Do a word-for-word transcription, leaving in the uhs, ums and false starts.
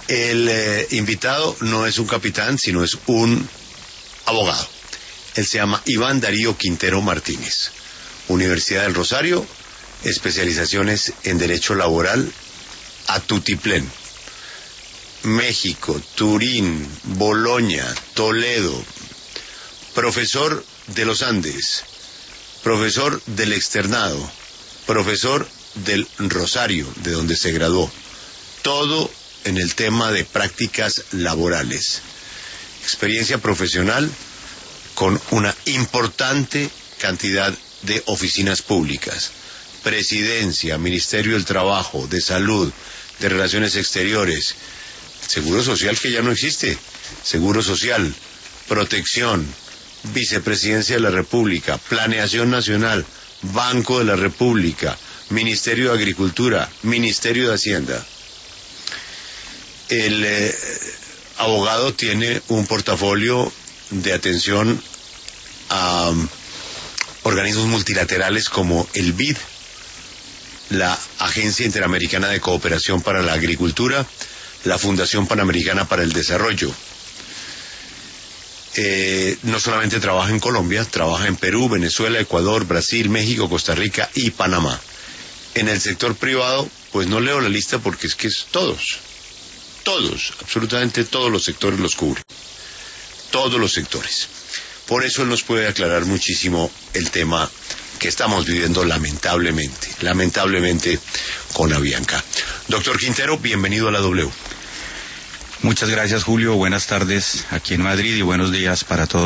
El eh, invitado no es un capitán, sino es un abogado. Él se llama Iván Darío Quintero Martínez. Universidad del Rosario, especializaciones en Derecho Laboral a tutiplén. México, Turín, Bolonia, Toledo. Profesor de los Andes, profesor del Externado, profesor del Rosario, de donde se graduó. Todo en el tema de prácticas laborales. Experiencia profesional con una importante cantidad de oficinas públicas. Presidencia, Ministerio del Trabajo, de Salud, de Relaciones Exteriores, Seguro Social, que ya no existe, Seguro Social, Protección, Vicepresidencia de la República, Planeación Nacional, Banco de la República, Ministerio de Agricultura, Ministerio de Hacienda. El eh, abogado tiene un portafolio de atención a um, organismos multilaterales como el B I D, la Agencia Interamericana de Cooperación para la Agricultura, la Fundación Panamericana para el Desarrollo. Eh, no solamente trabaja en Colombia, trabaja en Perú, Venezuela, Ecuador, Brasil, México, Costa Rica y Panamá. En el sector privado, pues no leo la lista porque es que es todos, todos, absolutamente todos los sectores los cubre, todos los sectores. Por eso él nos puede aclarar muchísimo el tema que estamos viviendo lamentablemente, lamentablemente con Avianca. Doctor Quintero, bienvenido a la W. Muchas gracias, Julio. Buenas tardes aquí en Madrid y buenos días para todos.